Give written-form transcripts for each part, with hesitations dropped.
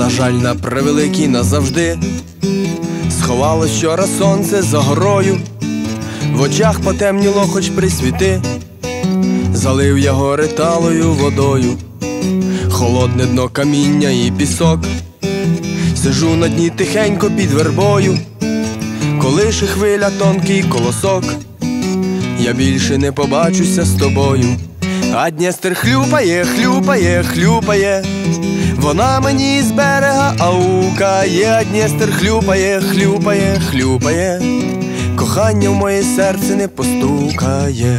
На жаль, на превеликий назавжди сховало вчора сонце за горою, в очах потемніло, хоч присвіти. Залив я гори талою водою, холодне дно каміння і пісок. Сижу на дні тихенько під вербою, колише хвиля тонкий колосок. Я більше не побачуся з тобою, а Дністер хлюпає, хлюпає, хлюпає. Вона мені з берега аукає, а Дністер хлюпає, хлюпає, хлюпає. Кохання в моє серце не постукає.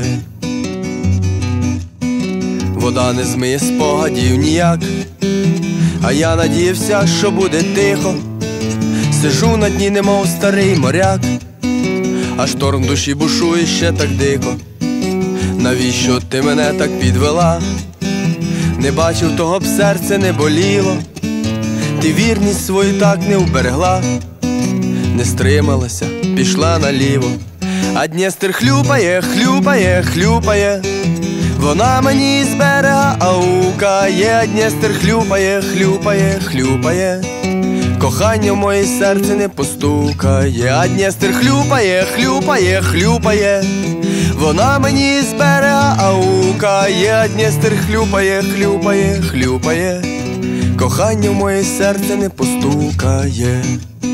Вода не змиє спогадів ніяк, а я надіявся, що буде тихо. Сижу на дні, немов старий моряк, а шторм в душі бушує ще так дико. Навіщо ти мене так підвела? Не бачив, того б серце не боліло. Ти вірність свою так не вберегла, не стрималася, пішла наліво. А Дністер хлюпає, хлюпає, хлюпає. Вона мені з берега аукає, а Дністер хлюпає, хлюпає, хлюпає. Кохання в моє серце не постукає, а Дністер хлюпає, хлюпає, хлюпає. Вона мені з берега аукає, а Дністер хлюпає, хлюпає, хлюпає. Кохання в моє серце не постукає.